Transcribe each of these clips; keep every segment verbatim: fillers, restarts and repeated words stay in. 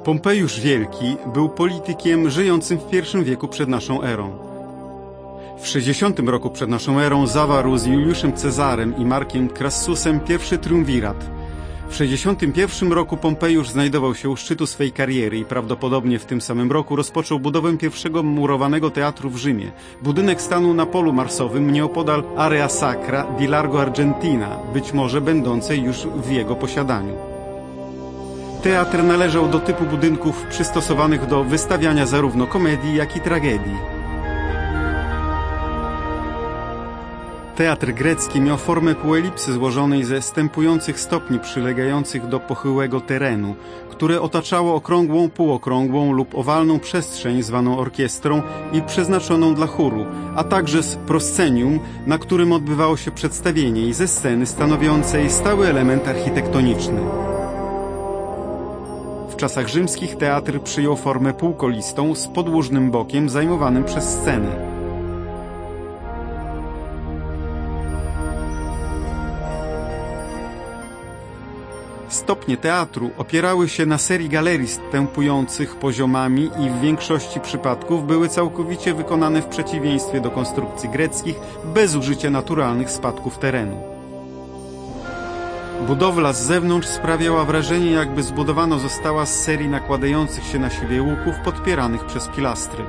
Pompejusz Wielki był politykiem żyjącym w pierwszym wieku przed naszą erą. W sześćdziesiątym roku przed naszą erą zawarł z Juliuszem Cezarem i Markiem Crassusem pierwszy triumvirat. W sześćdziesiątym pierwszym roku Pompejusz znajdował się u szczytu swej kariery i prawdopodobnie w tym samym roku rozpoczął budowę pierwszego murowanego teatru w Rzymie. Budynek stanął na polu marsowym nieopodal Area Sacra di Largo Argentina, być może będącej już w jego posiadaniu. Teatr należał do typu budynków przystosowanych do wystawiania zarówno komedii, jak i tragedii. Teatr grecki miał formę półelipsy złożonej ze stępujących stopni przylegających do pochyłego terenu, które otaczało okrągłą, półokrągłą lub owalną przestrzeń zwaną orkiestrą i przeznaczoną dla chóru, a także z proscenium, na którym odbywało się przedstawienie i ze sceny stanowiącej stały element architektoniczny. W czasach rzymskich teatr przyjął formę półkolistą z podłużnym bokiem zajmowanym przez scenę. Stopnie teatru opierały się na serii galerii stępujących poziomami i w większości przypadków były całkowicie wykonane w przeciwieństwie do konstrukcji greckich bez użycia naturalnych spadków terenu. Budowla z zewnątrz sprawiała wrażenie, jakby zbudowana została z serii nakładających się na siebie łuków podpieranych przez pilastry.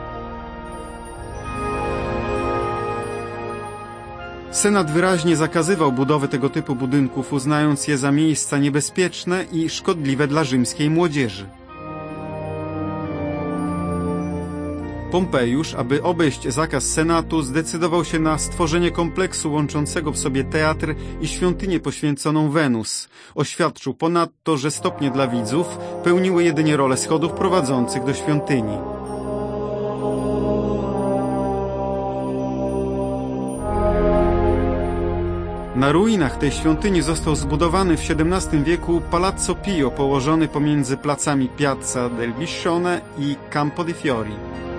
Senat wyraźnie zakazywał budowy tego typu budynków, uznając je za miejsca niebezpieczne i szkodliwe dla rzymskiej młodzieży. Pompejusz, aby obejść zakaz Senatu, zdecydował się na stworzenie kompleksu łączącego w sobie teatr i świątynię poświęconą Wenus. Oświadczył ponadto, że stopnie dla widzów pełniły jedynie rolę schodów prowadzących do świątyni. Na ruinach tej świątyni został zbudowany w siedemnastym wieku Palazzo Pio, położony pomiędzy placami Piazza del Biscione i Campo dei Fiori.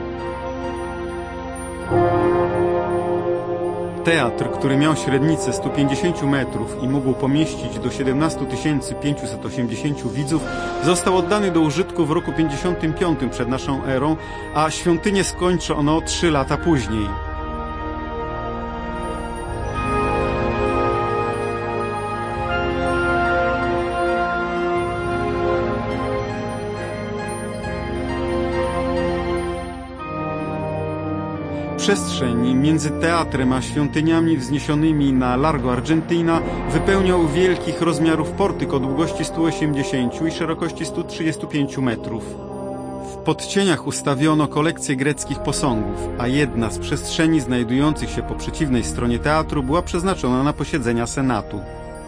Teatr, który miał średnicę stu pięćdziesięciu metrów i mógł pomieścić do siedemnastu tysięcy pięciuset osiemdziesięciu widzów, został oddany do użytku w roku pięćdziesiątym piątym przed naszą erą, a świątynię skończono trzy lata później. Przestrzeń między teatrem a świątyniami wzniesionymi na Largo Argentina wypełniał wielkich rozmiarów portyk o długości stu osiemdziesięciu i szerokości stu trzydziestu pięciu metrów. W podcieniach ustawiono kolekcję greckich posągów, a jedna z przestrzeni znajdujących się po przeciwnej stronie teatru była przeznaczona na posiedzenia Senatu.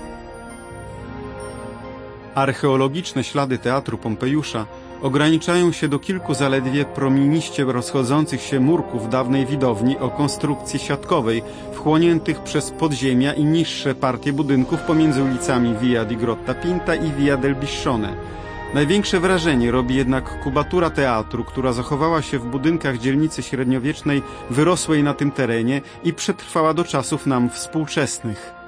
Archeologiczne ślady teatru Pompejusza ograniczają się do kilku zaledwie promieniście rozchodzących się murków dawnej widowni o konstrukcji siatkowej, wchłoniętych przez podziemia i niższe partie budynków pomiędzy ulicami Via di Grotta Pinta i Via del Biscione. Największe wrażenie robi jednak kubatura teatru, która zachowała się w budynkach dzielnicy średniowiecznej wyrosłej na tym terenie i przetrwała do czasów nam współczesnych.